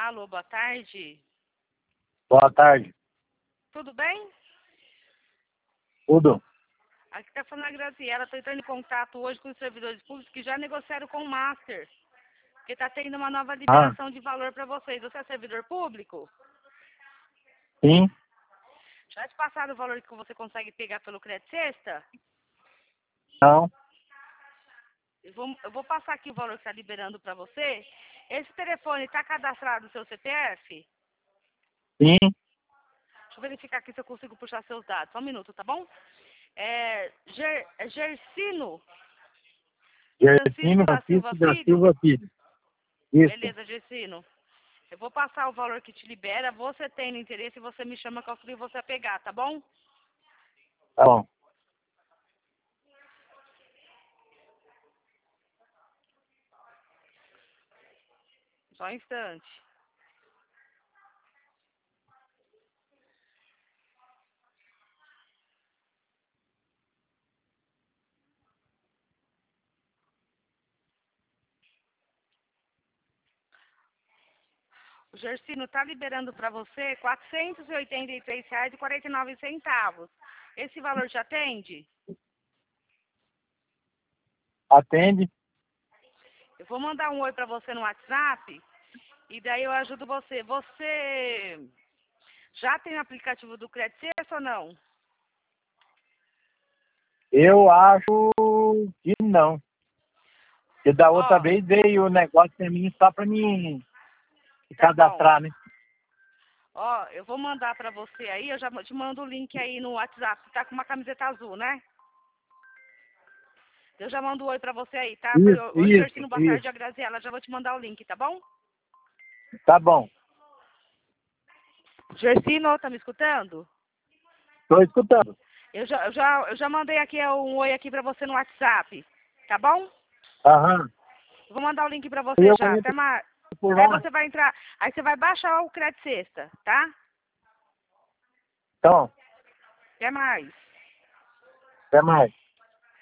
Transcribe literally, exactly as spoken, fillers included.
Alô, boa tarde. Boa tarde. Tudo bem? Tudo? Aqui está falando a Graziela. Estou entrando em contato hoje com os servidores públicos que já negociaram com o Master. Porque está tendo uma nova Ah, liberação de valor para vocês. Você é servidor público? sim. Já te passaram o valor que você consegue pegar pelo crédito sexta? Não. Eu vou, eu vou passar aqui o valor que está liberando para você. Esse telefone está cadastrado no seu C P F? Sim. Deixa eu verificar aqui se eu consigo puxar seus dados. Só um minuto, tá bom? É, Ger, é Gersino? Gersino Francisco da Silva Francisco da Filho? Silva Filho. Isso. Beleza, Gersino. Eu vou passar o valor que te libera. Você tem interesse, você me chama que eu auxilio você a pegar, tá bom? Tá bom. Só um instante. O Gersino tá liberando para você quatrocentos e oitenta e três reais e quarenta e nove centavos. Esse valor te atende? Atende? Eu vou mandar um oi para você no WhatsApp e daí eu ajudo você. Você já tem o aplicativo do Crédito Sexta ou não? Eu acho que não. Porque da outra Ó, vez veio o negócio pra mim só pra mim tá bom. cadastrar, né? Ó, eu vou mandar para você aí, eu já te mando o link aí no WhatsApp. Você tá com uma camiseta azul, né? Eu já mando um oi para você aí, tá? Foi Isso, oi, isso, Gersino, boa tarde, isso. a Graziela. Já vou te mandar o link, tá bom? Tá bom. Gersino, tá me escutando? Tô escutando. Eu já, eu já, eu já mandei aqui um oi aqui para você no WhatsApp, tá bom? Aham. Vou mandar o link para E você eu já. Até entro mais. por Daí lá. você vai entrar, aí você vai baixar o Crédito Sexta, tá? Então, Até mais. até mais.